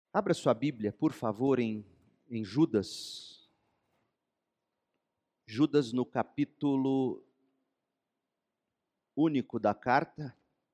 Abra sua Bíblia, por favor, em Judas. Judas no capítulo único da carta.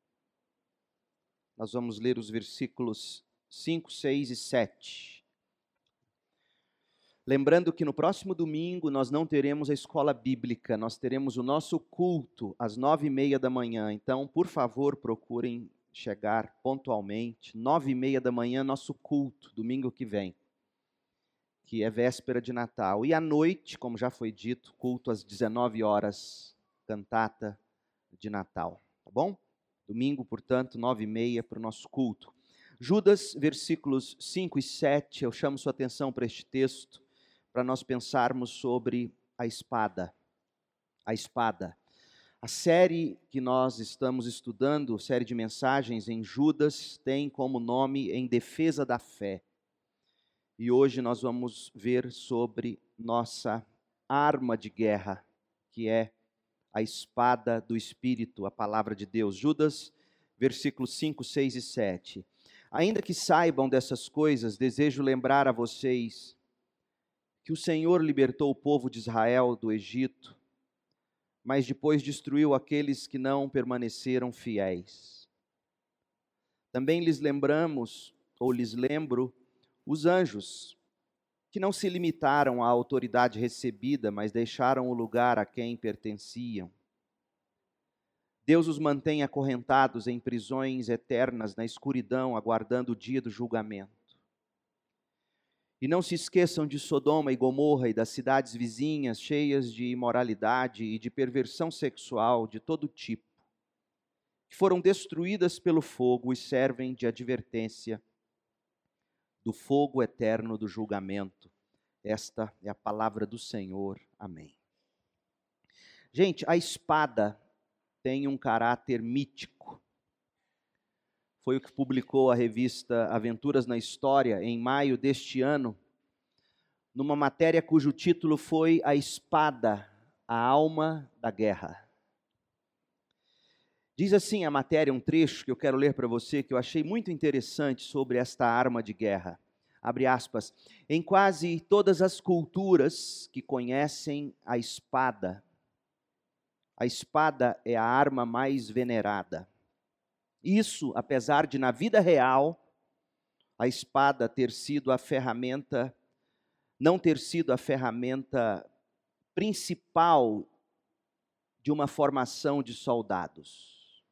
Nós vamos ler os versículos 5, 6 e 7. Lembrando que no próximo domingo nós não teremos a escola bíblica, nós teremos o nosso culto às 9:30 da manhã. Então, por favor, procurem chegar pontualmente. 9:30 da manhã, nosso culto, domingo que vem, que é véspera de Natal. E à noite, como já foi dito, culto às 19 horas, cantata de Natal, tá bom? Domingo, portanto, 9:30 para o nosso culto. Judas, versículos 5 e 7, eu chamo sua atenção para este texto, para nós pensarmos sobre a espada. A espada. A série que nós estamos estudando, série de mensagens em Judas, tem como nome Em Defesa da Fé. E hoje nós vamos ver sobre nossa arma de guerra, que é a espada do Espírito, a palavra de Deus. Judas, versículos 5, 6 e 7. Ainda que saibam dessas coisas, desejo lembrar a vocês que o Senhor libertou o povo de Israel do Egito, mas depois destruiu aqueles que não permaneceram fiéis. Também lhes lembro, os anjos, que não se limitaram à autoridade recebida, mas deixaram o lugar a quem pertenciam. Deus os mantém acorrentados em prisões eternas, na escuridão, aguardando o dia do julgamento. E não se esqueçam de Sodoma e Gomorra e das cidades vizinhas, cheias de imoralidade e de perversão sexual de todo tipo, que foram destruídas pelo fogo e servem de advertência do fogo eterno do julgamento. Esta é a palavra do Senhor. Amém. Gente, a espada tem um caráter mítico. Foi o que publicou a revista Aventuras na História, em maio deste ano, numa matéria cujo título foi A Espada, a Alma da Guerra. Diz assim a matéria, um trecho que eu quero ler para você, que eu achei muito interessante sobre esta arma de guerra. Abre aspas. Em quase todas as culturas que conhecem a espada é a arma mais venerada. Isso, apesar de, na vida real, a espada não ter sido a ferramenta principal de uma formação de soldados.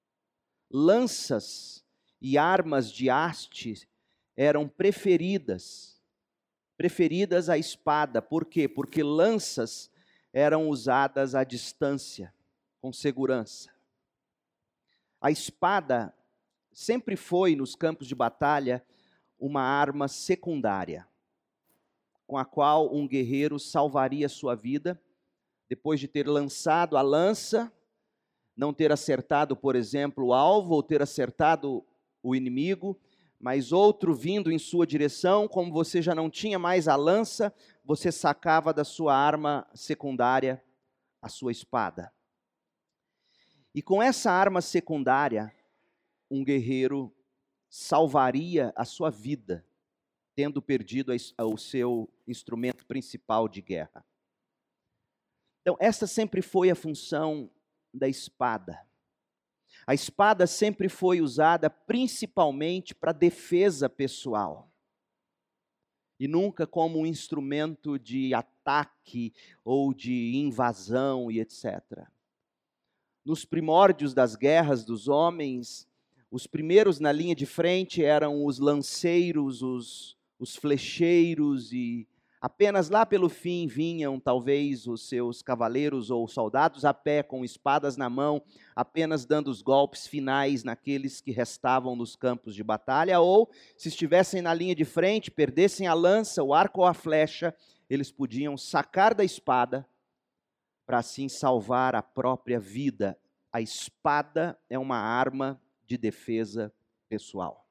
Lanças e armas de haste eram preferidas à espada. Por quê? Porque lanças eram usadas à distância, com segurança. A espada sempre foi, nos campos de batalha, uma arma secundária, com a qual um guerreiro salvaria sua vida, depois de ter lançado a lança, não ter acertado, por exemplo, o alvo, ou ter acertado o inimigo, mas outro vindo em sua direção, como você já não tinha mais a lança, você sacava da sua arma secundária a sua espada. E com essa arma secundária, um guerreiro salvaria a sua vida, tendo perdido o seu instrumento principal de guerra. Então, essa sempre foi a função da espada. A espada sempre foi usada principalmente para defesa pessoal, e nunca como um instrumento de ataque ou de invasão e etc. Nos primórdios das guerras dos homens, os primeiros na linha de frente eram os lanceiros, os flecheiros, e apenas lá pelo fim vinham talvez os seus cavaleiros ou soldados a pé com espadas na mão, apenas dando os golpes finais naqueles que restavam nos campos de batalha, ou se estivessem na linha de frente, perdessem a lança, o arco ou a flecha, eles podiam sacar da espada para assim salvar a própria vida. A espada é uma arma de defesa pessoal.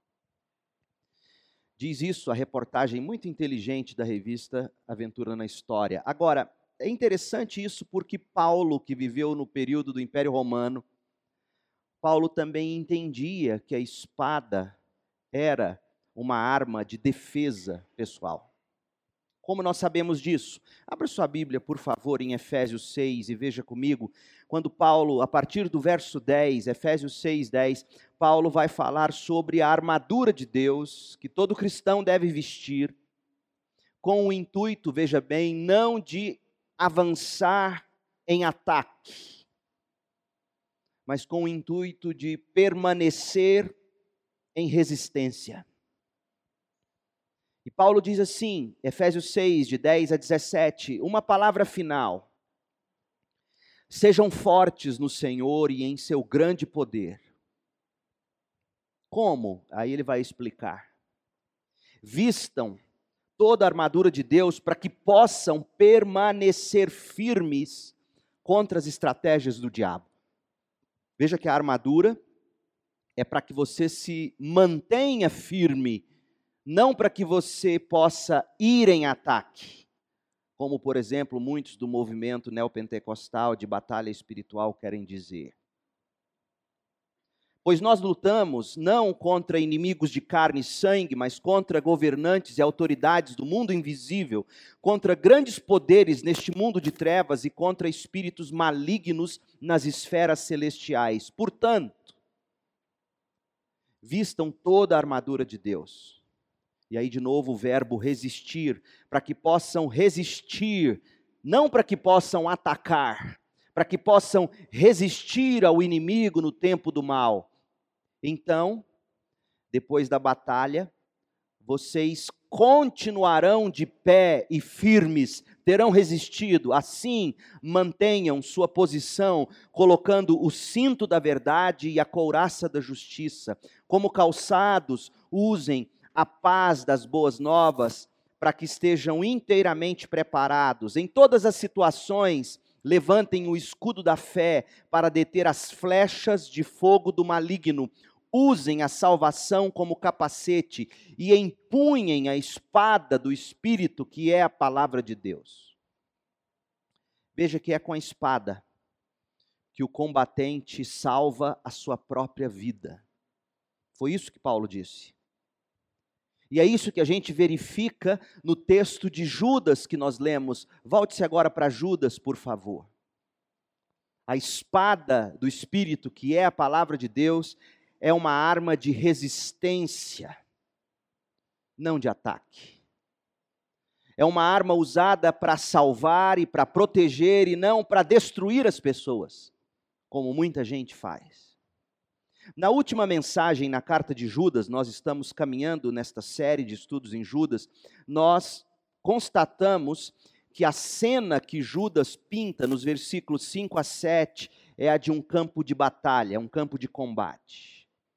Diz isso a reportagem muito inteligente da revista Aventura na História. Agora, é interessante isso porque Paulo, que viveu no período do Império Romano, Paulo também entendia que a espada era uma arma de defesa pessoal. Como nós sabemos disso? Abra sua Bíblia, por favor, em Efésios 6 e veja comigo, quando Paulo, a partir do verso 10, Efésios 6, 10, Paulo vai falar sobre a armadura de Deus, que todo cristão deve vestir, com o intuito, veja bem, não de avançar em ataque, mas com o intuito de permanecer em resistência. E Paulo diz assim, Efésios 6, de 10 a 17, uma palavra final: sejam fortes no Senhor e em seu grande poder. Como? Aí ele vai explicar. Vistam toda a armadura de Deus para que possam permanecer firmes contra as estratégias do diabo. Veja que a armadura é para que você se mantenha firme, não para que você possa ir em ataque, como, por exemplo, muitos do movimento neopentecostal de batalha espiritual querem dizer. Pois nós lutamos não contra inimigos de carne e sangue, mas contra governantes e autoridades do mundo invisível, contra grandes poderes neste mundo de trevas e contra espíritos malignos nas esferas celestiais. Portanto, vistam toda a armadura de Deus. E aí de novo o verbo resistir, para que possam resistir, não para que possam atacar, para que possam resistir ao inimigo no tempo do mal. Então, depois da batalha, vocês continuarão de pé e firmes, terão resistido, assim mantenham sua posição, colocando o cinto da verdade e a couraça da justiça. Como calçados, usem a paz das boas novas, para que estejam inteiramente preparados. Em todas as situações, levantem o escudo da fé para deter as flechas de fogo do maligno. Usem a salvação como capacete e empunhem a espada do Espírito, que é a palavra de Deus. Veja que é com a espada que o combatente salva a sua própria vida. Foi isso que Paulo disse. E é isso que a gente verifica no texto de Judas que nós lemos. Volte-se agora para Judas, por favor. A espada do Espírito, que é a palavra de Deus, é uma arma de resistência, não de ataque. É uma arma usada para salvar e para proteger e não para destruir as pessoas, como muita gente faz. Na última mensagem, na carta de Judas, nós estamos caminhando nesta série de estudos em Judas, nós constatamos que a cena que Judas pinta nos versículos 5 a 7 é a de um campo de batalha, um campo de combate.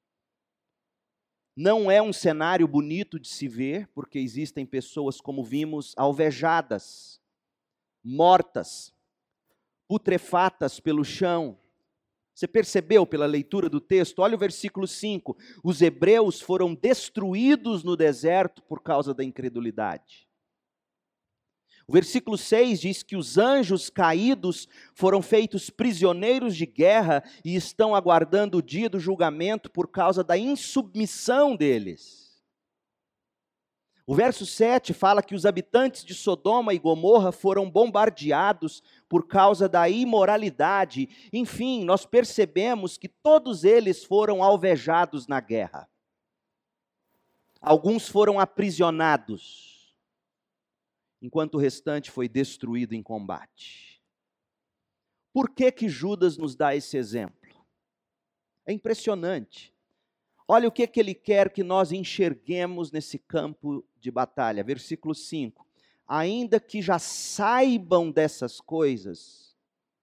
Não é um cenário bonito de se ver, porque existem pessoas, como vimos, alvejadas, mortas, putrefatas pelo chão. Você percebeu pela leitura do texto? Olha o versículo 5. Os hebreus foram destruídos no deserto por causa da incredulidade. O versículo 6 diz que os anjos caídos foram feitos prisioneiros de guerra e estão aguardando o dia do julgamento por causa da insubmissão deles. O verso 7 fala que os habitantes de Sodoma e Gomorra foram bombardeados por causa da imoralidade. Enfim, nós percebemos que todos eles foram alvejados na guerra. Alguns foram aprisionados, enquanto o restante foi destruído em combate. Por que Judas nos dá esse exemplo? É impressionante. Olha o que ele quer que nós enxerguemos nesse campo de batalha. Versículo 5. Ainda que já saibam dessas coisas,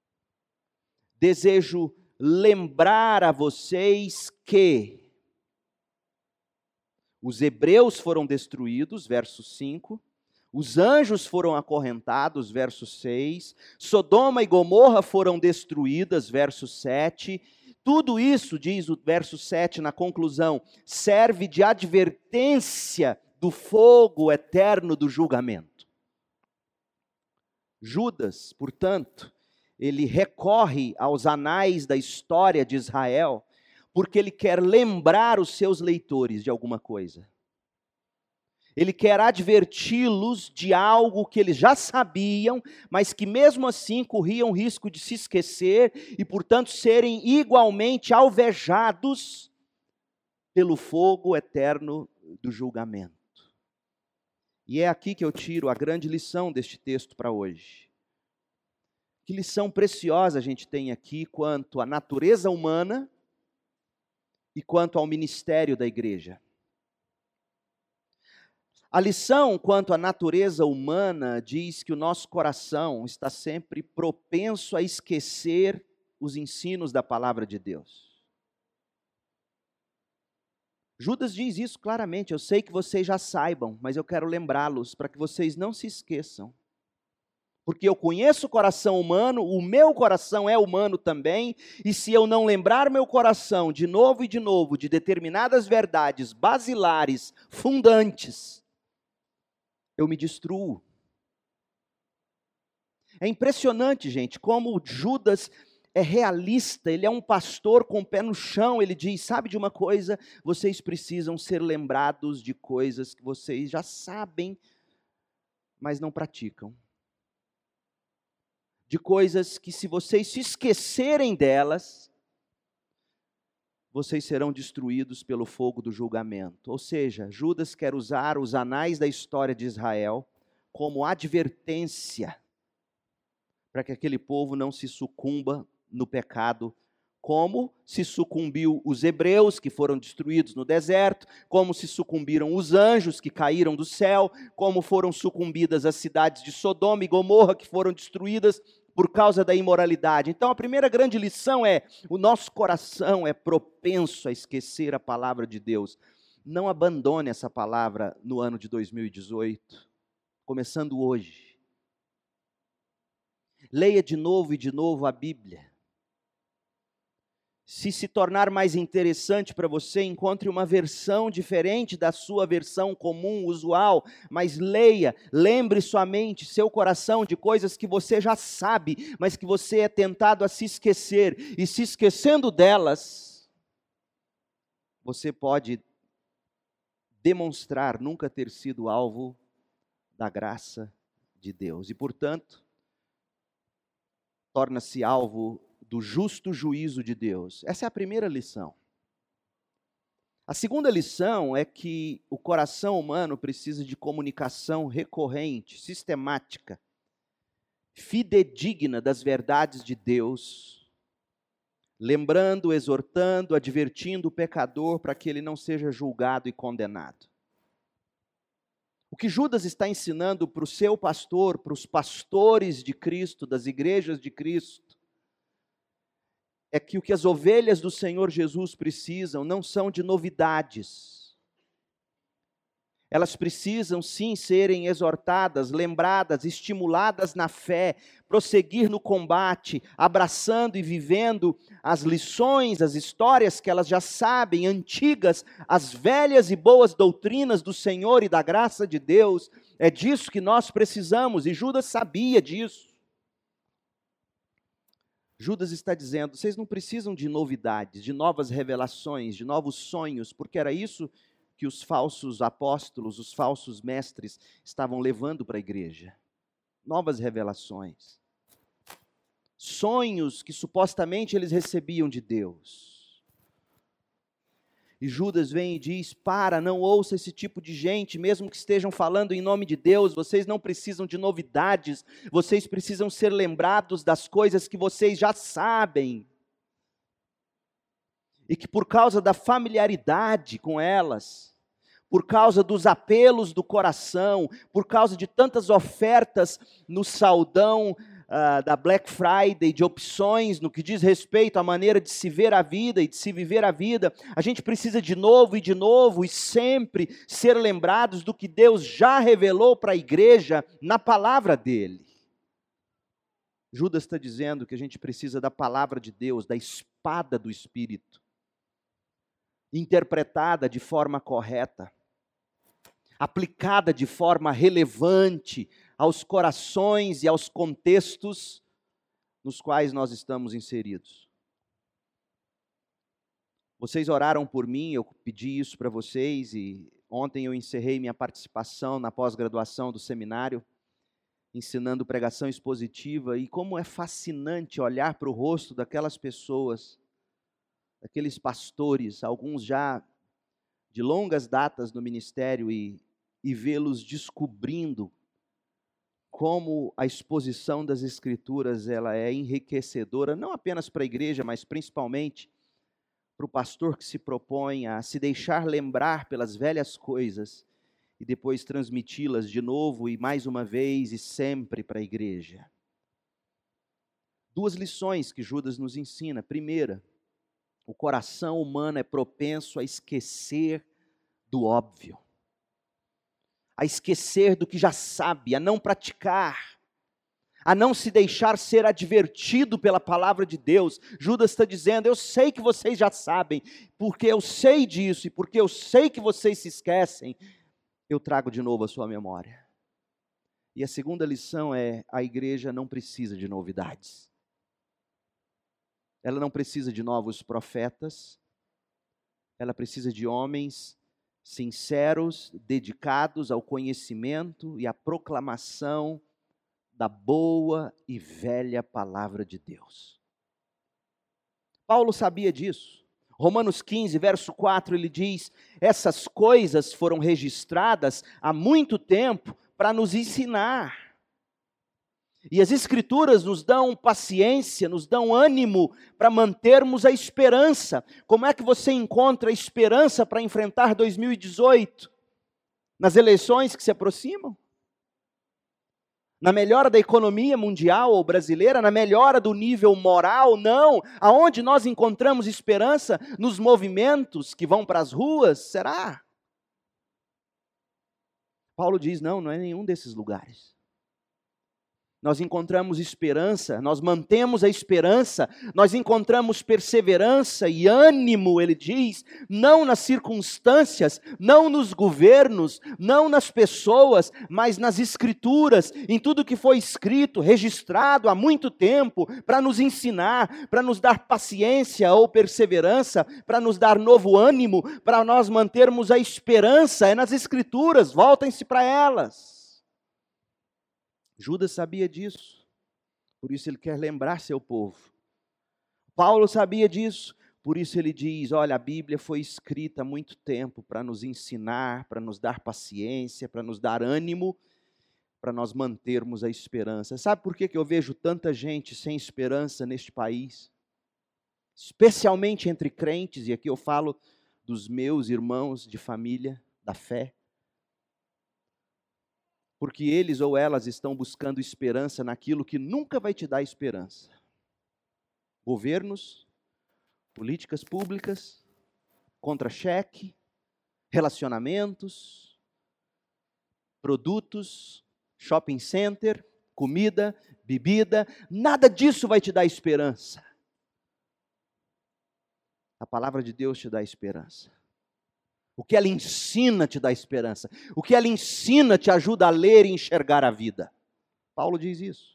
desejo lembrar a vocês que os hebreus foram destruídos, verso 5, os anjos foram acorrentados, verso 6, Sodoma e Gomorra foram destruídas, verso 7, tudo isso, diz o verso 7 na conclusão, serve de advertência do fogo eterno do julgamento. Judas, portanto, ele recorre aos anais da história de Israel, porque ele quer lembrar os seus leitores de alguma coisa. Ele quer adverti-los de algo que eles já sabiam, mas que mesmo assim corriam risco de se esquecer e, portanto, serem igualmente alvejados pelo fogo eterno do julgamento. E é aqui que eu tiro a grande lição deste texto para hoje. Que lição preciosa a gente tem aqui quanto à natureza humana e quanto ao ministério da igreja. A lição quanto à natureza humana diz que o nosso coração está sempre propenso a esquecer os ensinos da palavra de Deus. Judas diz isso claramente: eu sei que vocês já saibam, mas eu quero lembrá-los para que vocês não se esqueçam. Porque eu conheço o coração humano, o meu coração é humano também, e se eu não lembrar meu coração de novo e de novo de determinadas verdades basilares, fundantes, eu me destruo. É impressionante, gente, como Judas é realista, ele é um pastor com o pé no chão, ele diz, sabe de uma coisa? Vocês precisam ser lembrados de coisas que vocês já sabem, mas não praticam. De coisas que se vocês se esquecerem delas, vocês serão destruídos pelo fogo do julgamento. Ou seja, Judas quer usar os anais da história de Israel como advertência para que aquele povo não se sucumba no pecado, como se sucumbiu os hebreus que foram destruídos no deserto, como se sucumbiram os anjos que caíram do céu, como foram sucumbidas as cidades de Sodoma e Gomorra que foram destruídas por causa da imoralidade. Então a primeira grande lição é: o nosso coração é propenso a esquecer a palavra de Deus. Não abandone essa palavra no ano de 2018, começando hoje. Leia de novo e de novo a Bíblia. Se tornar mais interessante para você, encontre uma versão diferente da sua versão comum, usual, mas leia, lembre sua mente, seu coração de coisas que você já sabe, mas que você é tentado a se esquecer, e se esquecendo delas, você pode demonstrar nunca ter sido alvo da graça de Deus, e portanto, torna-se alvo do justo juízo de Deus. Essa é a primeira lição. A segunda lição é que o coração humano precisa de comunicação recorrente, sistemática, fidedigna das verdades de Deus, lembrando, exortando, advertindo o pecador para que ele não seja julgado e condenado. O que Judas está ensinando para o seu pastor, para os pastores de Cristo, das igrejas de Cristo, é que o que as ovelhas do Senhor Jesus precisam não são de novidades. Elas precisam sim serem exortadas, lembradas, estimuladas na fé, prosseguir no combate, abraçando e vivendo as lições, as histórias que elas já sabem, antigas, as velhas e boas doutrinas do Senhor e da graça de Deus. É disso que nós precisamos, e Judas sabia disso. Judas está dizendo, vocês não precisam de novidades, de novas revelações, de novos sonhos, porque era isso que os falsos apóstolos, os falsos mestres estavam levando para a igreja. Novas revelações. Sonhos que supostamente eles recebiam de Deus. E Judas vem e diz, não ouça esse tipo de gente, mesmo que estejam falando em nome de Deus, vocês não precisam de novidades, vocês precisam ser lembrados das coisas que vocês já sabem. E que por causa da familiaridade com elas, por causa dos apelos do coração, por causa de tantas ofertas no saldão da Black Friday, de opções no que diz respeito à maneira de se ver a vida e de se viver a vida, a gente precisa de novo e sempre ser lembrados do que Deus já revelou para a igreja na palavra dele. Judas está dizendo que a gente precisa da palavra de Deus, da espada do Espírito, interpretada de forma correta, aplicada de forma relevante aos corações e aos contextos nos quais nós estamos inseridos. Vocês oraram por mim, eu pedi isso para vocês, e Ontem eu encerrei minha participação na pós-graduação do seminário, ensinando pregação expositiva, e como é fascinante olhar para o rosto daquelas pessoas, daqueles pastores, alguns já de longas datas no ministério, e vê-los descobrindo como a exposição das Escrituras ela é enriquecedora, não apenas para a igreja, mas principalmente para o pastor que se propõe a se deixar lembrar pelas velhas coisas e depois transmiti-las de novo e mais uma vez e sempre para a igreja. Duas lições que Judas nos ensina. Primeira, o coração humano é propenso a esquecer do óbvio, a esquecer do que já sabe, a não praticar, a não se deixar ser advertido pela palavra de Deus. Judas está dizendo: eu sei que vocês já sabem, porque eu sei disso e porque eu sei que vocês se esquecem, eu trago de novo a sua memória. E a segunda lição é: a igreja não precisa de novidades. Ela não precisa de novos profetas, ela precisa de homens sinceros, dedicados ao conhecimento e à proclamação da boa e velha palavra de Deus. Paulo sabia disso. Romanos 15, verso 4, ele diz: essas coisas foram registradas há muito tempo para nos ensinar. E as Escrituras nos dão paciência, nos dão ânimo para mantermos a esperança. Como é que você encontra esperança para enfrentar 2018? Nas eleições que se aproximam? Na melhora da economia mundial ou brasileira? Na melhora do nível moral? Não. Aonde nós encontramos esperança? Nos movimentos que vão para as ruas? Será? Paulo diz: não é nenhum desses lugares. Nós encontramos esperança, nós mantemos a esperança, nós encontramos perseverança e ânimo, ele diz, não nas circunstâncias, não nos governos, não nas pessoas, mas nas Escrituras, em tudo que foi escrito, registrado há muito tempo, para nos ensinar, para nos dar paciência ou perseverança, para nos dar novo ânimo, para nós mantermos a esperança. É nas Escrituras, voltem-se para elas. Judas sabia disso, por isso ele quer lembrar seu povo. Paulo sabia disso, por isso ele diz: olha, a Bíblia foi escrita há muito tempo para nos ensinar, para nos dar paciência, para nos dar ânimo, para nós mantermos a esperança. Sabe por que eu vejo tanta gente sem esperança neste país? Especialmente entre crentes, e aqui eu falo dos meus irmãos de família, da fé. Porque eles ou elas estão buscando esperança naquilo que nunca vai te dar esperança. Governos, políticas públicas, contra-cheque, relacionamentos, produtos, shopping center, comida, bebida, nada disso vai te dar esperança. A palavra de Deus te dá esperança. O que ela ensina te dá esperança. O que ela ensina te ajuda a ler e enxergar a vida. Paulo diz isso.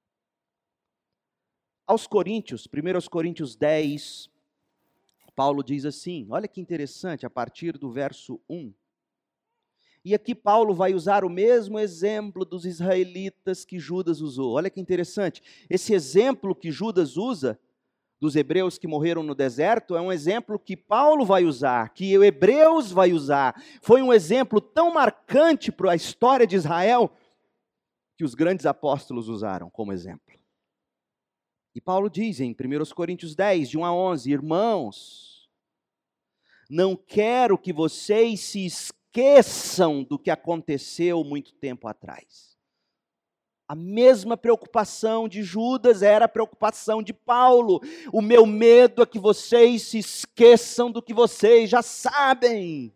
Aos Coríntios, 1 Coríntios 10, Paulo diz assim, olha que interessante, a partir do verso 1. E aqui Paulo vai usar o mesmo exemplo dos israelitas que Judas usou. Olha que interessante, esse exemplo que Judas usa, dos hebreus que morreram no deserto, é um exemplo que Paulo vai usar, que o Hebreus vai usar. Foi um exemplo tão marcante para a história de Israel, que os grandes apóstolos usaram como exemplo. E Paulo diz em 1 Coríntios 10, de 1 a 11, irmãos, não quero que vocês se esqueçam do que aconteceu muito tempo atrás. A mesma preocupação de Judas era a preocupação de Paulo. O meu medo é que vocês se esqueçam do que vocês já sabem.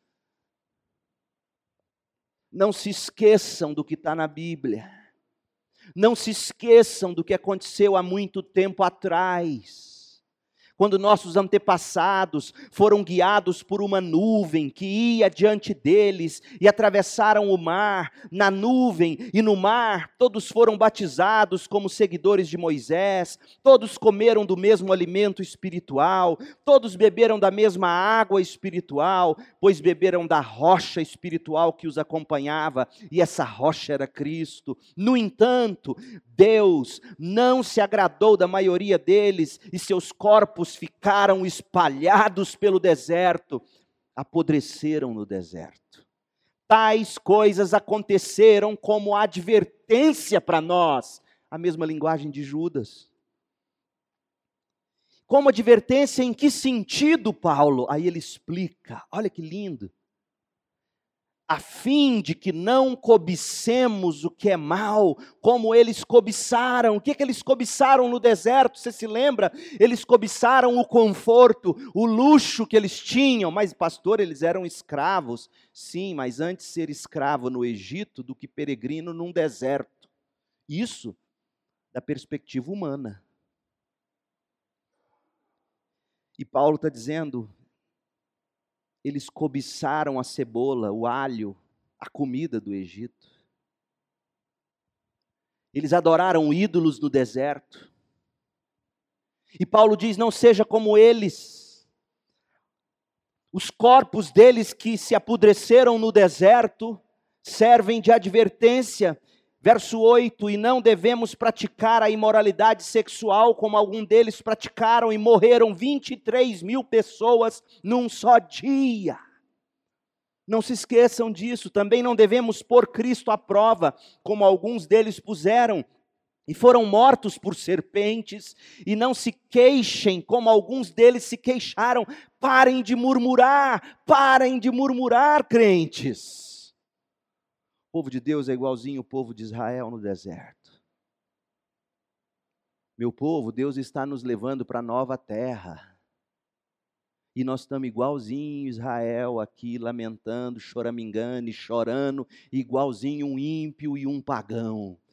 Não se esqueçam do que está na Bíblia. Não se esqueçam do que aconteceu há muito tempo atrás. Quando nossos antepassados foram guiados por uma nuvem que ia diante deles e atravessaram o mar, na nuvem e no mar, todos foram batizados como seguidores de Moisés, todos comeram do mesmo alimento espiritual, todos beberam da mesma água espiritual, pois beberam da rocha espiritual que os acompanhava, e essa rocha era Cristo. No entanto, Deus não se agradou da maioria deles, e seus corpos ficaram espalhados pelo deserto, apodreceram no deserto. Tais coisas aconteceram como advertência para nós, a mesma linguagem de Judas. Como advertência em que sentido, Paulo? Aí ele explica, olha que lindo. A fim de que não cobicemos o que é mal, como eles cobiçaram. O que eles cobiçaram no deserto? Você se lembra? Eles cobiçaram o conforto, o luxo que eles tinham. Mas, pastor, eles eram escravos. Sim, mas antes ser escravo no Egito do que peregrino num deserto. Isso da perspectiva humana. E Paulo está dizendo, eles cobiçaram a cebola, o alho, a comida do Egito. Eles adoraram ídolos no deserto. E Paulo diz, não seja como eles. Os corpos deles que se apodreceram no deserto servem de advertência. Verso 8, e não devemos praticar a imoralidade sexual como algum deles praticaram e morreram 23.000 pessoas num só dia. Não se esqueçam disso, também não devemos pôr Cristo à prova, como alguns deles puseram, e foram mortos por serpentes, e não se queixem, como alguns deles se queixaram. Parem de murmurar, crentes. O povo de Deus é igualzinho o povo de Israel no deserto. Meu povo, Deus está nos levando para a nova terra. E nós estamos igualzinho Israel aqui, lamentando, choramingando e chorando, igualzinho um ímpio e um pagão. O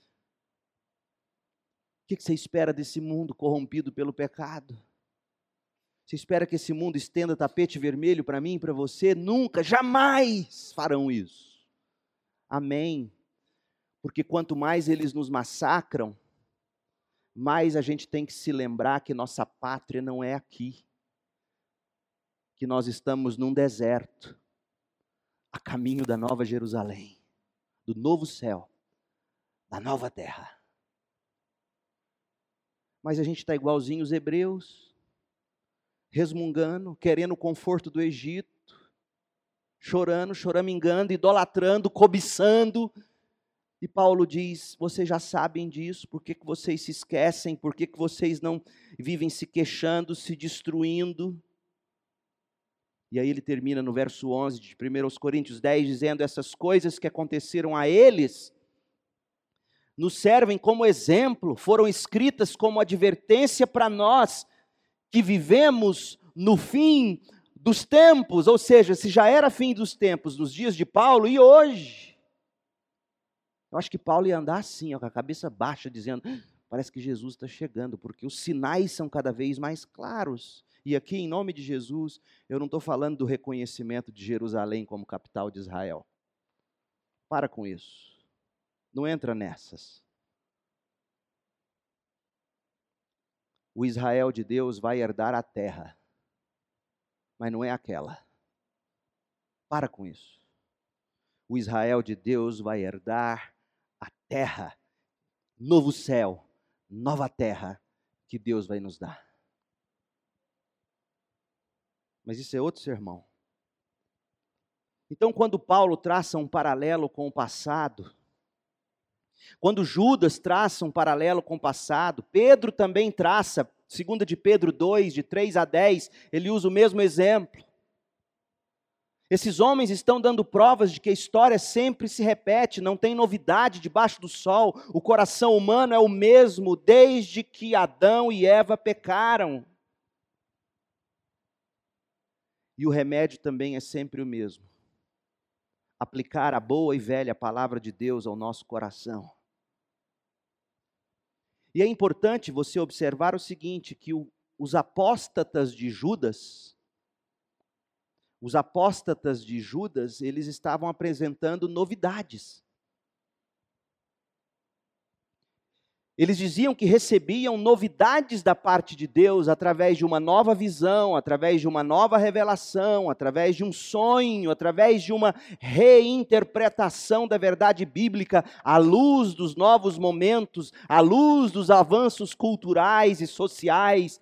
que você espera desse mundo corrompido pelo pecado? Você espera que esse mundo estenda tapete vermelho para mim e para você? Nunca, jamais farão isso. Amém. Porque quanto mais eles nos massacram, mais a gente tem que se lembrar que nossa pátria não é aqui. Que nós estamos num deserto, a caminho da nova Jerusalém, do novo céu, da nova terra. Mas a gente está igualzinho os hebreus, resmungando, querendo o conforto do Egito, chorando, choramingando, idolatrando, cobiçando. E Paulo diz, vocês já sabem disso, por que vocês se esquecem, por que vocês não vivem se queixando, se destruindo? E aí ele termina no verso 11 de 1 Coríntios 10, dizendo, essas coisas que aconteceram a eles, nos servem como exemplo, foram escritas como advertência para nós, que vivemos no fim dos tempos, ou seja, se já era fim dos tempos, nos dias de Paulo, e hoje? Eu acho que Paulo ia andar assim, ó, com a cabeça baixa, dizendo, parece que Jesus está chegando, porque os sinais são cada vez mais claros. E aqui, em nome de Jesus, eu não estou falando do reconhecimento de Jerusalém como capital de Israel. Para com isso. Não entra nessas. O Israel de Deus vai herdar a terra, mas não é aquela. Para com isso. O Israel de Deus vai herdar a terra, novo céu, nova terra que Deus vai nos dar. Mas isso é outro sermão. Então, quando Paulo traça um paralelo com o passado, quando Judas traça um paralelo com o passado, Pedro também traça, 2 de Pedro 2, de 3 a 10, ele usa o mesmo exemplo. Esses homens estão dando provas de que a história sempre se repete, não tem novidade debaixo do sol, o coração humano é o mesmo desde que Adão e Eva pecaram. E o remédio também é sempre o mesmo. Aplicar a boa e velha palavra de Deus ao nosso coração. E é importante você observar o seguinte, que o os apóstatas de Judas, eles estavam apresentando novidades. Eles diziam que recebiam novidades da parte de Deus através de uma nova visão, através de uma nova revelação, através de um sonho, através de uma reinterpretação da verdade bíblica à luz dos novos momentos, à luz dos avanços culturais e sociais.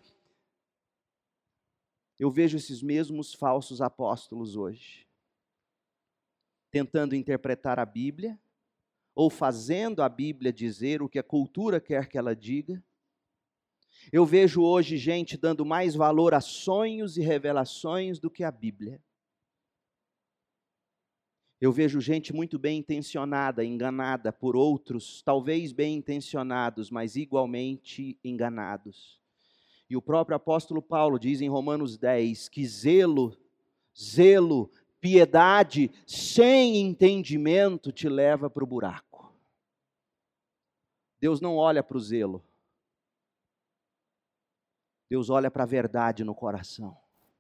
Eu vejo esses mesmos falsos apóstolos hoje, tentando interpretar a Bíblia, ou fazendo a Bíblia dizer o que a cultura quer que ela diga. Eu vejo hoje gente dando mais valor a sonhos e revelações do que a Bíblia. Eu vejo gente muito bem intencionada, enganada por outros, talvez bem intencionados, mas igualmente enganados. E o próprio apóstolo Paulo diz em Romanos 10 que zelo, piedade sem entendimento te leva para o buraco. Deus não olha para o zelo. Deus olha para a verdade no coração.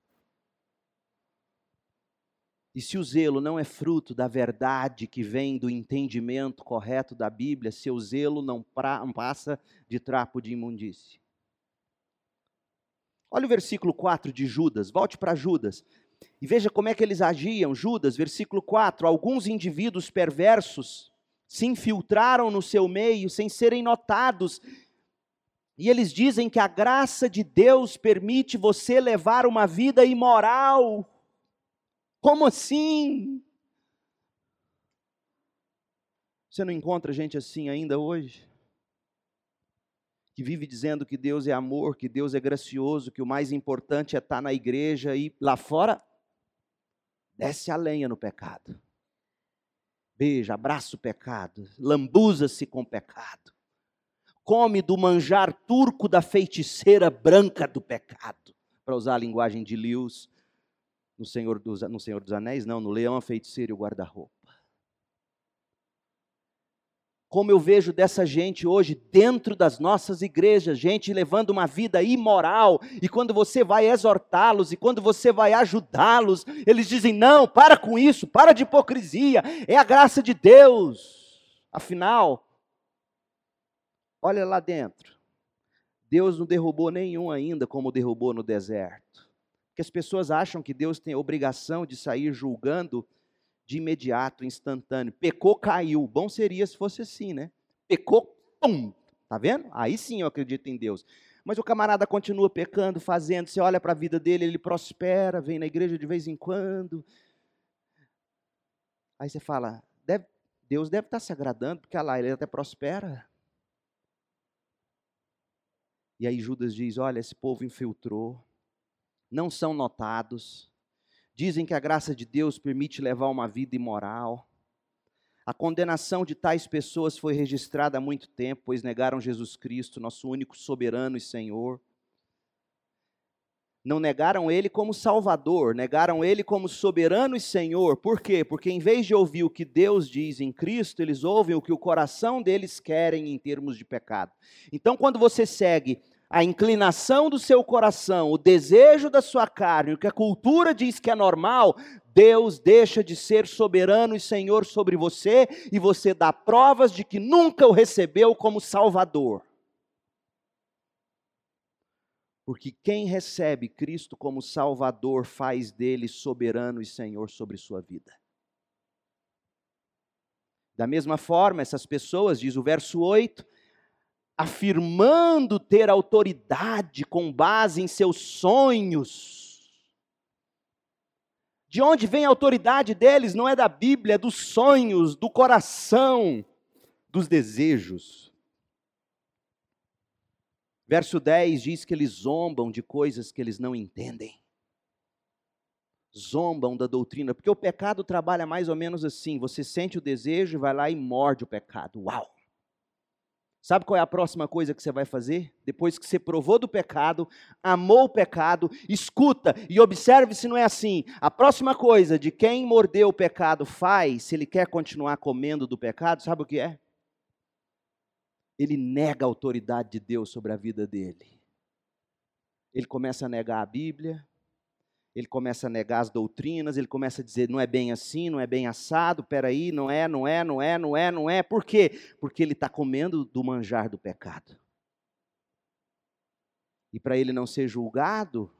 E se o zelo não é fruto da verdade que vem do entendimento correto da Bíblia, seu zelo não passa de trapo de imundície. Olha o versículo 4 de Judas, volte para Judas. E veja como é que eles agiam. Judas, versículo 4, alguns indivíduos perversos se infiltraram no seu meio sem serem notados. E eles dizem que a graça de Deus permite você levar uma vida imoral. Como assim? Você não encontra gente assim ainda hoje? Que vive dizendo que Deus é amor, que Deus é gracioso, que o mais importante é estar na igreja e lá fora desce a lenha no pecado. Beija, abraça o pecado, lambuza-se com o pecado. Come do manjar turco da feiticeira branca do pecado. Para usar a linguagem de Lewis, no Senhor dos Anéis, não, no Leão, a Feiticeira e o Guarda-Roupa. Como eu vejo dessa gente hoje dentro das nossas igrejas, gente levando uma vida imoral, e quando você vai exortá-los, e quando você vai ajudá-los, eles dizem, não, para com isso, para de hipocrisia, é a graça de Deus. Afinal, olha lá dentro, Deus não derrubou nenhum ainda como derrubou no deserto, porque as pessoas acham que Deus tem a obrigação de sair julgando de imediato, instantâneo. Pecou, caiu. Bom seria se fosse assim, né? Pecou, pum! Tá vendo? Aí sim eu acredito em Deus. Mas o camarada continua pecando, fazendo. Você olha para a vida dele, ele prospera, vem na igreja de vez em quando. Aí você fala, Deus deve estar se agradando, porque olha lá, ele até prospera. E aí Judas diz, olha, esse povo infiltrou, não são notados, dizem que a graça de Deus permite levar uma vida imoral. A condenação de tais pessoas foi registrada há muito tempo, pois negaram Jesus Cristo, nosso único soberano e Senhor. Não negaram Ele como Salvador, negaram Ele como soberano e Senhor. Por quê? Porque em vez de ouvir o que Deus diz em Cristo, eles ouvem o que o coração deles querem em termos de pecado. Então, quando você segue a inclinação do seu coração, o desejo da sua carne, o que a cultura diz que é normal, Deus deixa de ser soberano e Senhor sobre você, e você dá provas de que nunca o recebeu como Salvador. Porque quem recebe Cristo como Salvador faz dele soberano e Senhor sobre sua vida. Da mesma forma, essas pessoas, diz o verso 8, afirmando ter autoridade com base em seus sonhos. De onde vem a autoridade deles? Não é da Bíblia, é dos sonhos, do coração, dos desejos. Verso 10 diz que eles zombam de coisas que eles não entendem. Zombam da doutrina, porque o pecado trabalha mais ou menos assim, você sente o desejo e vai lá e morde o pecado. Uau! Sabe qual é a próxima coisa que você vai fazer? Depois que você provou do pecado, amou o pecado, escuta e observe se não é assim. A próxima coisa de quem mordeu o pecado faz, se ele quer continuar comendo do pecado, sabe o que é? Ele nega a autoridade de Deus sobre a vida dele. Ele começa a negar a Bíblia, ele começa a negar as doutrinas, ele começa a dizer, não é bem assim, não é bem assado, peraí, não é, não é, não é, não é, não é. Por quê? Porque ele está comendo do manjar do pecado. E para ele não ser julgado,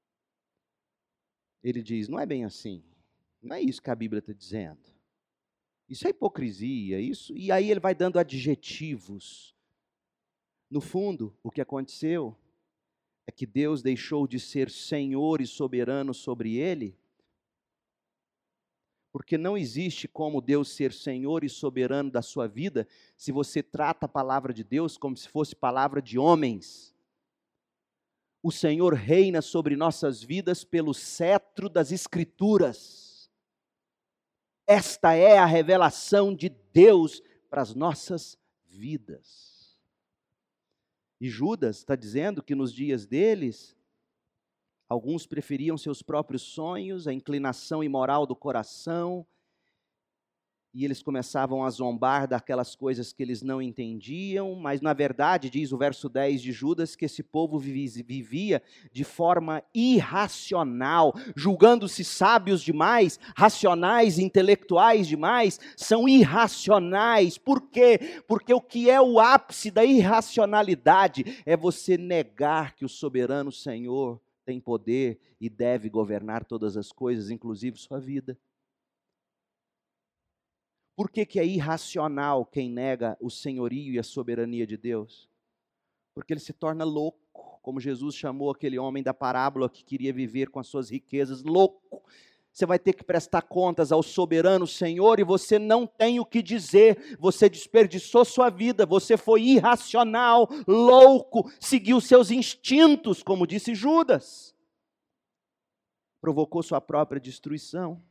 ele diz, não é bem assim, não é isso que a Bíblia está dizendo. Isso é hipocrisia, isso. E aí ele vai dando adjetivos. No fundo, o que aconteceu é que Deus deixou de ser Senhor e soberano sobre ele, porque não existe como Deus ser Senhor e soberano da sua vida, se você trata a palavra de Deus como se fosse palavra de homens. O Senhor reina sobre nossas vidas pelo cetro das Escrituras. Esta é a revelação de Deus para as nossas vidas. E Judas está dizendo que nos dias deles, alguns preferiam seus próprios sonhos, a inclinação imoral do coração, e eles começavam a zombar daquelas coisas que eles não entendiam, mas na verdade, diz o verso 10 de Judas, que esse povo vivia de forma irracional, julgando-se sábios demais, racionais, intelectuais demais, são irracionais. Por quê? Porque o que é o ápice da irracionalidade é você negar que o soberano Senhor tem poder e deve governar todas as coisas, inclusive sua vida. Por que é irracional quem nega o senhorio e a soberania de Deus? Porque ele se torna louco, como Jesus chamou aquele homem da parábola que queria viver com as suas riquezas, louco. Você vai ter que prestar contas ao soberano Senhor e você não tem o que dizer, você desperdiçou sua vida, você foi irracional, louco, seguiu seus instintos, como disse Judas. Provocou sua própria destruição.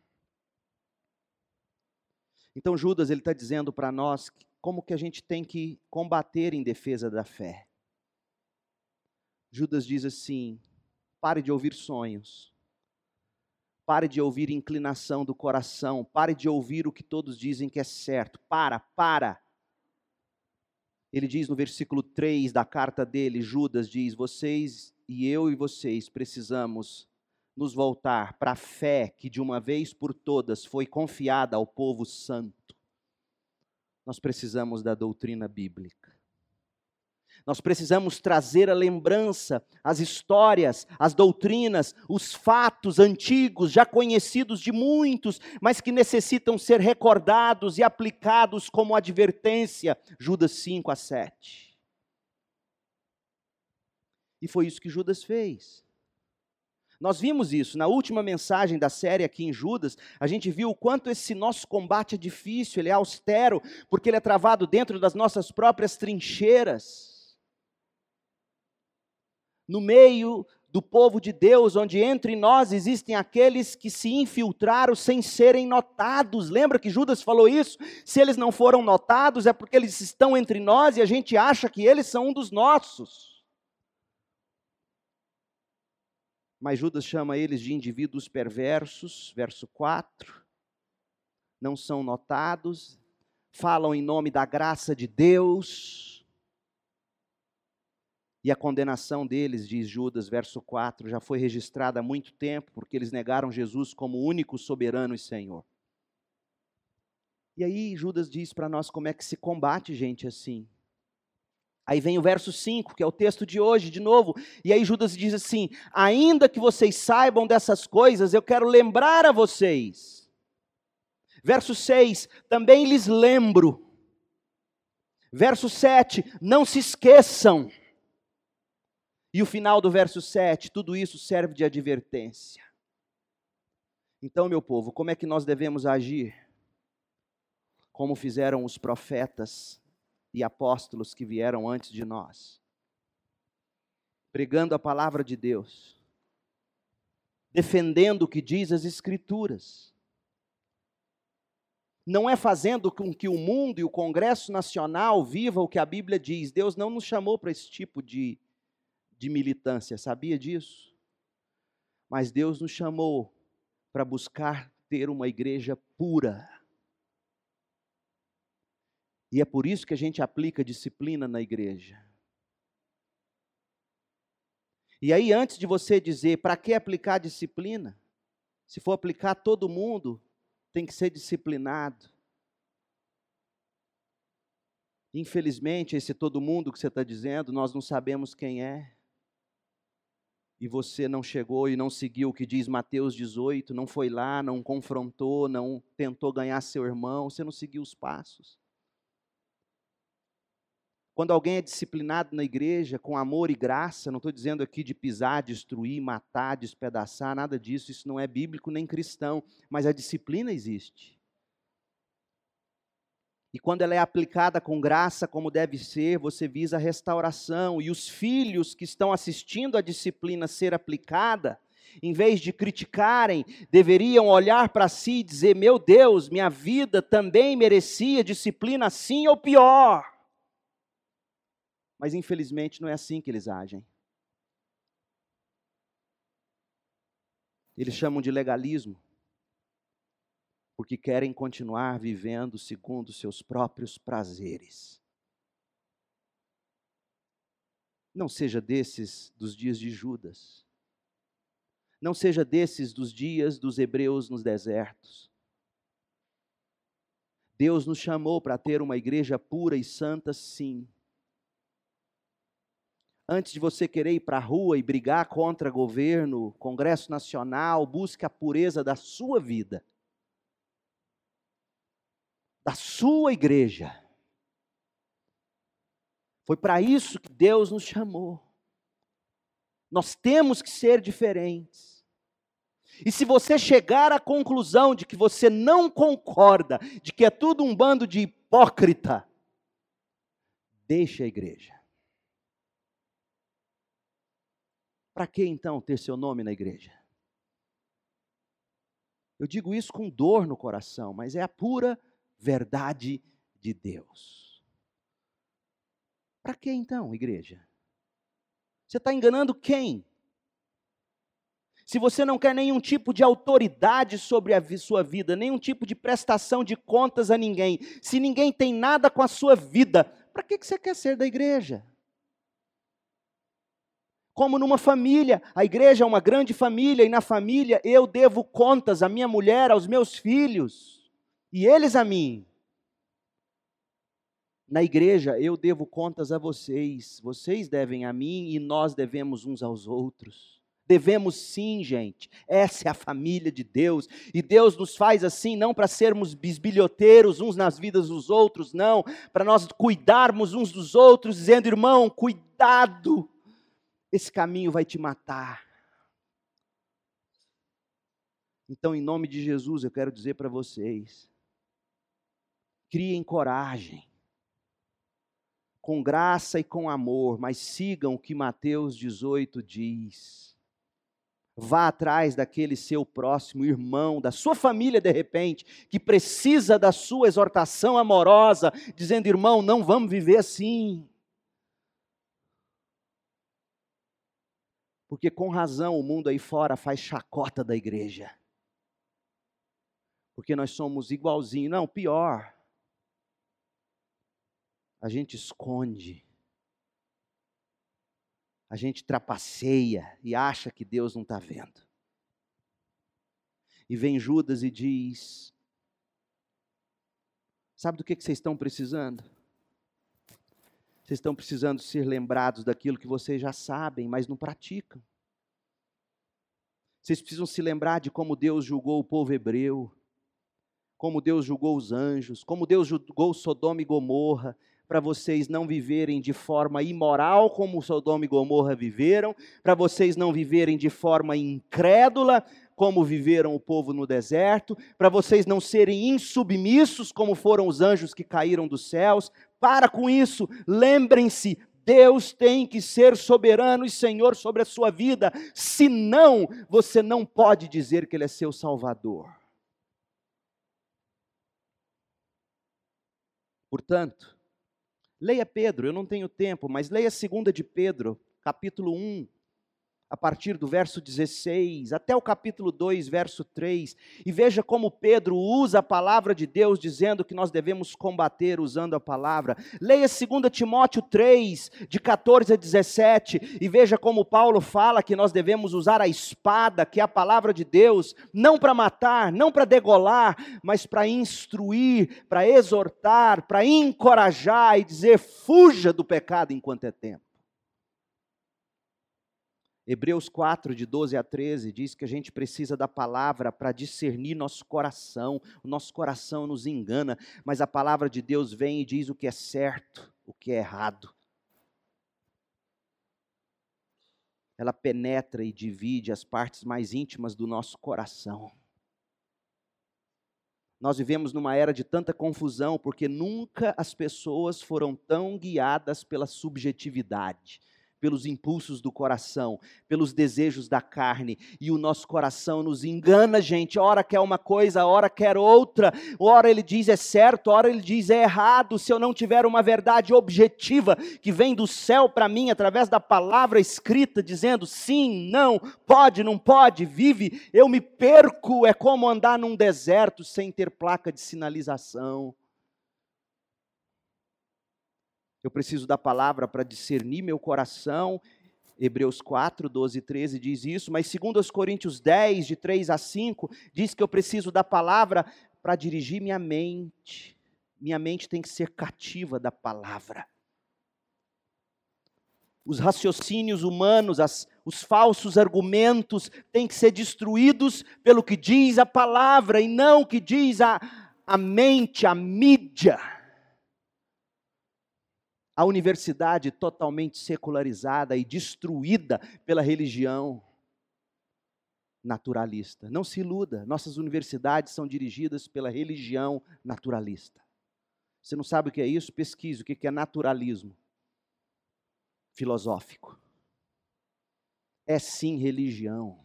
Então Judas ele está dizendo para nós como que a gente tem que combater em defesa da fé. Judas diz assim, pare de ouvir sonhos, pare de ouvir inclinação do coração, pare de ouvir o que todos dizem que é certo, para. Ele diz no versículo 3 da carta dele, Judas diz, vocês e vocês precisamos nos voltar para a fé que de uma vez por todas foi confiada ao povo santo. Nós precisamos da doutrina bíblica. Nós precisamos trazer à lembrança as histórias, as doutrinas, os fatos antigos, já conhecidos de muitos, mas que necessitam ser recordados e aplicados como advertência. Judas 5-7. E foi isso que Judas fez. Nós vimos isso na última mensagem da série aqui em Judas, a gente viu o quanto esse nosso combate é difícil, ele é austero, porque ele é travado dentro das nossas próprias trincheiras. No meio do povo de Deus, onde entre nós existem aqueles que se infiltraram sem serem notados. Lembra que Judas falou isso? Se eles não foram notados é porque eles estão entre nós e a gente acha que eles são um dos nossos. Mas Judas chama eles de indivíduos perversos, verso 4, não são notados, falam em nome da graça de Deus, e a condenação deles, diz Judas, verso 4, já foi registrada há muito tempo, porque eles negaram Jesus como único soberano e Senhor. E aí Judas diz para nós como é que se combate gente assim. Aí vem o verso 5, que é o texto de hoje, de novo, e aí Judas diz assim, ainda que vocês saibam dessas coisas, eu quero lembrar a vocês. Verso 6, também lhes lembro. Verso 7, não se esqueçam. E o final do verso 7, tudo isso serve de advertência. Então, meu povo, como é que nós devemos agir? Como fizeram os profetas e apóstolos que vieram antes de nós, pregando a palavra de Deus, defendendo o que diz as Escrituras. Não é fazendo com que o mundo e o Congresso Nacional viva o que a Bíblia diz. Deus não nos chamou para esse tipo de militância, sabia disso? Mas Deus nos chamou para buscar ter uma igreja pura. E é por isso que a gente aplica disciplina na igreja. E aí, antes de você dizer, para que aplicar disciplina? Se for aplicar, todo mundo tem que ser disciplinado. Infelizmente, esse todo mundo que você está dizendo, nós não sabemos quem é. E você não chegou e não seguiu o que diz Mateus 18, não foi lá, não confrontou, não tentou ganhar seu irmão, você não seguiu os passos. Quando alguém é disciplinado na igreja com amor e graça, não estou dizendo aqui de pisar, destruir, matar, despedaçar, nada disso, isso não é bíblico nem cristão, mas a disciplina existe. E quando ela é aplicada com graça, como deve ser, você visa a restauração. E os filhos que estão assistindo a disciplina ser aplicada, em vez de criticarem, deveriam olhar para si e dizer, meu Deus, minha vida também merecia disciplina assim ou pior. Mas infelizmente não é assim que eles agem. Eles chamam de legalismo, porque querem continuar vivendo segundo seus próprios prazeres. Não seja desses dos dias de Judas. Não seja desses dos dias dos hebreus nos desertos. Deus nos chamou para ter uma igreja pura e santa, sim. Antes de você querer ir para a rua e brigar contra governo, Congresso Nacional, busque a pureza da sua vida, da sua igreja. Foi para isso que Deus nos chamou. Nós temos que ser diferentes. E se você chegar à conclusão de que você não concorda, de que é tudo um bando de hipócrita, deixe a igreja. Para que então ter seu nome na igreja? Eu digo isso com dor no coração, mas é a pura verdade de Deus. Para que então, igreja? Você está enganando quem? Se você não quer nenhum tipo de autoridade sobre a sua vida, nenhum tipo de prestação de contas a ninguém, se ninguém tem nada com a sua vida, para que você quer ser da igreja? Como numa família, a igreja é uma grande família, e na família eu devo contas à minha mulher, aos meus filhos, e eles a mim. Na igreja eu devo contas a vocês, vocês devem a mim e nós devemos uns aos outros. Devemos sim, gente, essa é a família de Deus, e Deus nos faz assim não para sermos bisbilhoteiros uns nas vidas dos outros, não, para nós cuidarmos uns dos outros, dizendo, irmão, cuidado, esse caminho vai te matar. Então, em nome de Jesus, eu quero dizer para vocês, criem coragem, com graça e com amor, mas sigam o que Mateus 18 diz. Vá atrás daquele seu próximo irmão, da sua família de repente, que precisa da sua exortação amorosa, dizendo, irmão, não vamos viver assim. Porque com razão o mundo aí fora faz chacota da igreja. Porque nós somos igualzinhos, não, pior. A gente esconde. A gente trapaceia e acha que Deus não está vendo. E vem Judas e diz, sabe do que vocês estão precisando? Vocês estão precisando ser lembrados daquilo que vocês já sabem, mas não praticam. Vocês precisam se lembrar de como Deus julgou o povo hebreu, como Deus julgou os anjos, como Deus julgou Sodoma e Gomorra, para vocês não viverem de forma imoral como Sodoma e Gomorra viveram, para vocês não viverem de forma incrédula, como viveram o povo no deserto, para vocês não serem insubmissos como foram os anjos que caíram dos céus. Para com isso, lembrem-se, Deus tem que ser soberano e Senhor sobre a sua vida, senão você não pode dizer que Ele é seu Salvador. Portanto, leia Pedro, eu não tenho tempo, mas leia 2 de Pedro, capítulo 1, a partir do verso 16, até o capítulo 2, verso 3, e veja como Pedro usa a palavra de Deus, dizendo que nós devemos combater usando a palavra. Leia 2 Timóteo 3, de 14 a 17, e veja como Paulo fala que nós devemos usar a espada, que é a palavra de Deus, não para matar, não para degolar, mas para instruir, para exortar, para encorajar e dizer: fuja do pecado enquanto é tempo. Hebreus 4, de 12 a 13, diz que a gente precisa da palavra para discernir nosso coração. O nosso coração nos engana, mas a palavra de Deus vem e diz o que é certo, o que é errado. Ela penetra e divide as partes mais íntimas do nosso coração. Nós vivemos numa era de tanta confusão, porque nunca as pessoas foram tão guiadas pela subjetividade, pelos impulsos do coração, pelos desejos da carne, e o nosso coração nos engana, gente. Ora quer uma coisa, ora quer outra, ora ele diz é certo, ora ele diz é errado. Se eu não tiver uma verdade objetiva, que vem do céu para mim, através da palavra escrita, dizendo sim, não, pode, não pode, vive, eu me perco. É como andar num deserto sem ter placa de sinalização. Eu preciso da palavra para discernir meu coração. Hebreus 4, 12 e 13 diz isso, mas 2 Coríntios 10, de 3 a 5, diz que eu preciso da palavra para dirigir minha mente. Minha mente tem que ser cativa da palavra. Os raciocínios humanos, os falsos argumentos têm que ser destruídos pelo que diz a palavra, e não o que diz a mente, a mídia. A universidade totalmente secularizada e destruída pela religião naturalista. Não se iluda, nossas universidades são dirigidas pela religião naturalista. Você não sabe o que é isso? Pesquise o que é naturalismo filosófico. É sim religião.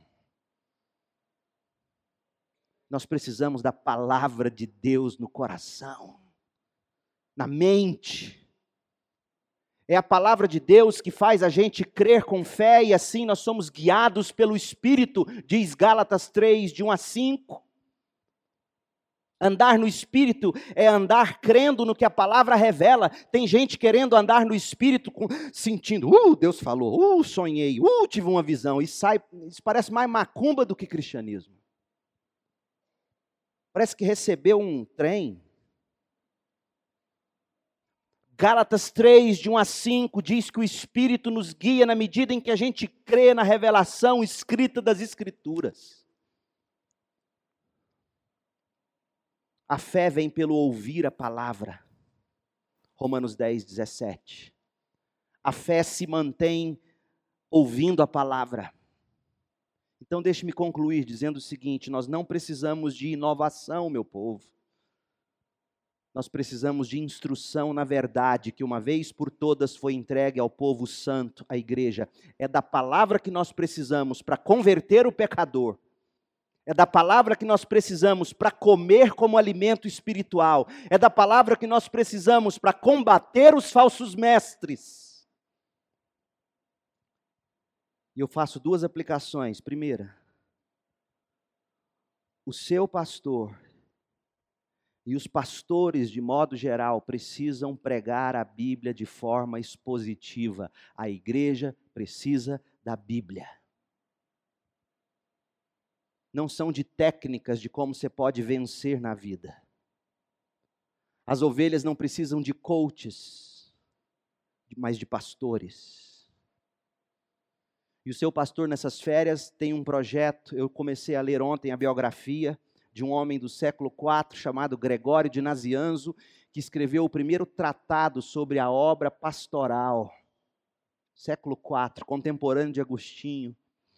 Nós precisamos da palavra de Deus no coração, na mente. É a palavra de Deus que faz a gente crer com fé, e assim nós somos guiados pelo Espírito, diz Gálatas 3, de 1 a 5. Andar no Espírito é andar crendo no que a palavra revela. Tem gente querendo andar no Espírito, sentindo, Deus falou, sonhei, tive uma visão, e sai, isso parece mais macumba do que cristianismo. Parece que recebeu um trem. Gálatas 3, de 1 a 5, diz que o Espírito nos guia na medida em que a gente crê na revelação escrita das Escrituras. A fé vem pelo ouvir a palavra. Romanos 10, 17. A fé se mantém ouvindo a palavra. Então deixe-me concluir dizendo o seguinte: nós não precisamos de inovação, meu povo. Nós precisamos de instrução na verdade, que uma vez por todas foi entregue ao povo santo, à igreja. É da palavra que nós precisamos para converter o pecador. É da palavra que nós precisamos para comer como alimento espiritual. É da palavra que nós precisamos para combater os falsos mestres. E eu faço duas aplicações. Primeira, o seu pastor e os pastores, de modo geral, precisam pregar a Bíblia de forma expositiva. A igreja precisa da Bíblia. Não são de técnicas de como você pode vencer na vida. As ovelhas não precisam de coaches, mas de pastores. E o seu pastor, nessas férias, tem um projeto. Eu comecei a ler ontem a biografia de um homem do século IV, chamado Gregório de Nazianzo, que escreveu o primeiro tratado sobre a obra pastoral. Século IV, contemporâneo de Agostinho.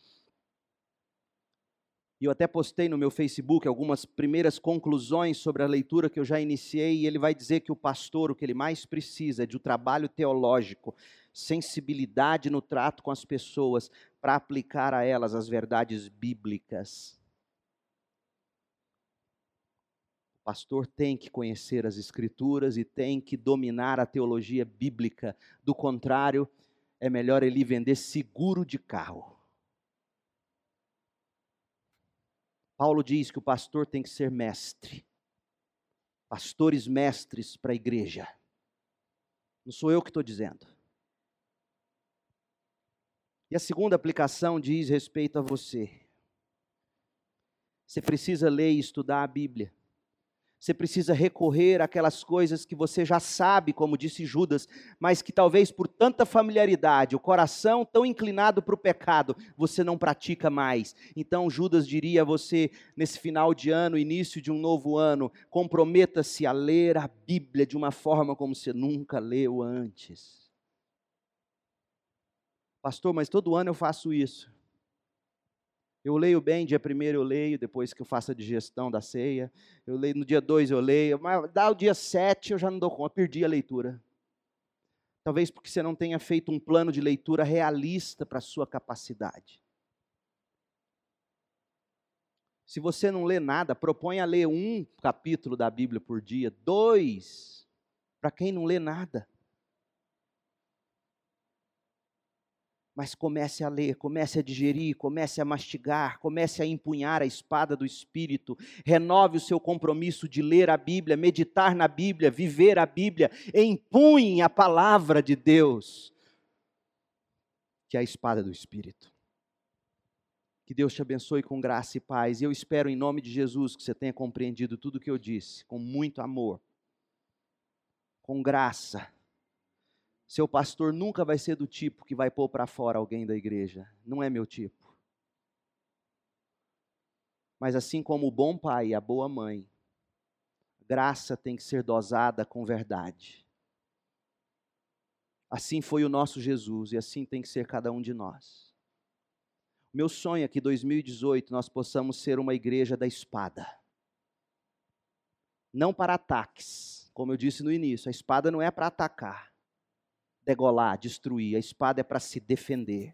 E eu até postei no meu Facebook algumas primeiras conclusões sobre a leitura que eu já iniciei, e ele vai dizer que o pastor, o que ele mais precisa é de um trabalho teológico, sensibilidade no trato com as pessoas, para aplicar a elas as verdades bíblicas. O pastor tem que conhecer as Escrituras e tem que dominar a teologia bíblica. Do contrário, é melhor ele vender seguro de carro. Paulo diz que o pastor tem que ser mestre. Pastores mestres para a igreja. Não sou eu que estou dizendo. E a segunda aplicação diz respeito a você. Você precisa ler e estudar a Bíblia. Você precisa recorrer àquelas coisas que você já sabe, como disse Judas, mas que talvez por tanta familiaridade, o coração tão inclinado para o pecado, você não pratica mais. Então Judas diria a você, nesse final de ano, início de um novo ano, comprometa-se a ler a Bíblia de uma forma como você nunca leu antes. Pastor, mas todo ano eu faço isso. Eu leio bem, dia 1º eu leio, depois que eu faço a digestão da ceia. Eu leio no dia 2 eu leio, mas dá o dia 7 eu já não dou conta, perdi a leitura. Talvez porque você não tenha feito um plano de leitura realista para a sua capacidade. Se você não lê nada, proponha ler 1 capítulo da Bíblia por dia, 2, para quem não lê nada. Mas comece a ler, comece a digerir, comece a mastigar, comece a empunhar a espada do Espírito, renove o seu compromisso de ler a Bíblia, meditar na Bíblia, viver a Bíblia, empunhe a palavra de Deus, que é a espada do Espírito. Que Deus te abençoe com graça e paz, e eu espero em nome de Jesus que você tenha compreendido tudo o que eu disse, com muito amor, com graça. Seu pastor nunca vai ser do tipo que vai pôr para fora alguém da igreja. Não é meu tipo. Mas assim como o bom pai e a boa mãe, graça tem que ser dosada com verdade. Assim foi o nosso Jesus e assim tem que ser cada um de nós. Meu sonho é que em 2018 nós possamos ser uma igreja da espada. Não para ataques, como eu disse no início, a espada não é para atacar. Degolar, destruir, a espada é para se defender,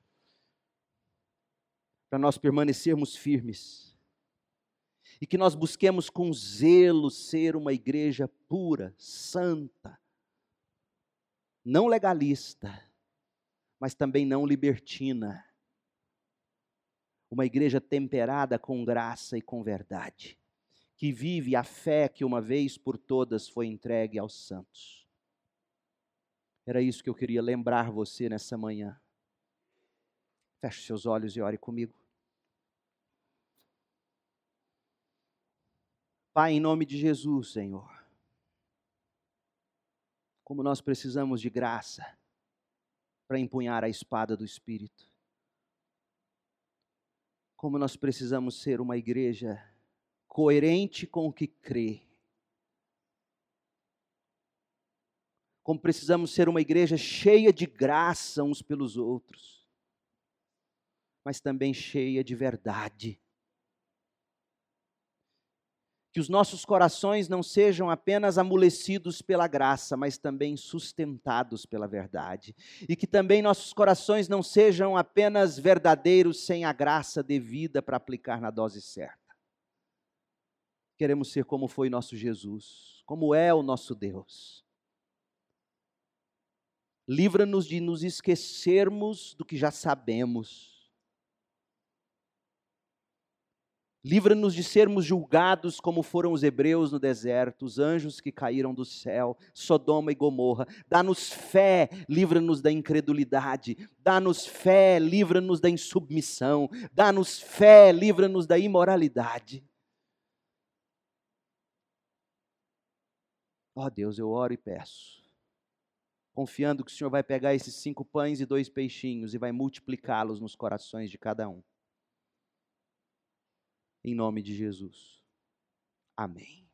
para nós permanecermos firmes, e que nós busquemos com zelo ser uma igreja pura, santa, não legalista, mas também não libertina, uma igreja temperada com graça e com verdade, que vive a fé que uma vez por todas foi entregue aos santos. Era isso que eu queria lembrar você nessa manhã. Feche seus olhos e ore comigo. Pai, em nome de Jesus, Senhor, como nós precisamos de graça para empunhar a espada do Espírito. Como nós precisamos ser uma igreja coerente com o que crê. Como precisamos ser uma igreja cheia de graça uns pelos outros, mas também cheia de verdade. Que os nossos corações não sejam apenas amolecidos pela graça, mas também sustentados pela verdade. E que também nossos corações não sejam apenas verdadeiros sem a graça devida para aplicar na dose certa. Queremos ser como foi nosso Jesus, como é o nosso Deus. Livra-nos de nos esquecermos do que já sabemos. Livra-nos de sermos julgados como foram os hebreus no deserto, os anjos que caíram do céu, Sodoma e Gomorra. Dá-nos fé, livra-nos da incredulidade. Dá-nos fé, livra-nos da insubmissão. Dá-nos fé, livra-nos da imoralidade. Ó Deus, eu oro e peço, confiando que o Senhor vai pegar esses 5 pães e 2 peixinhos e vai multiplicá-los nos corações de cada um. Em nome de Jesus. Amém.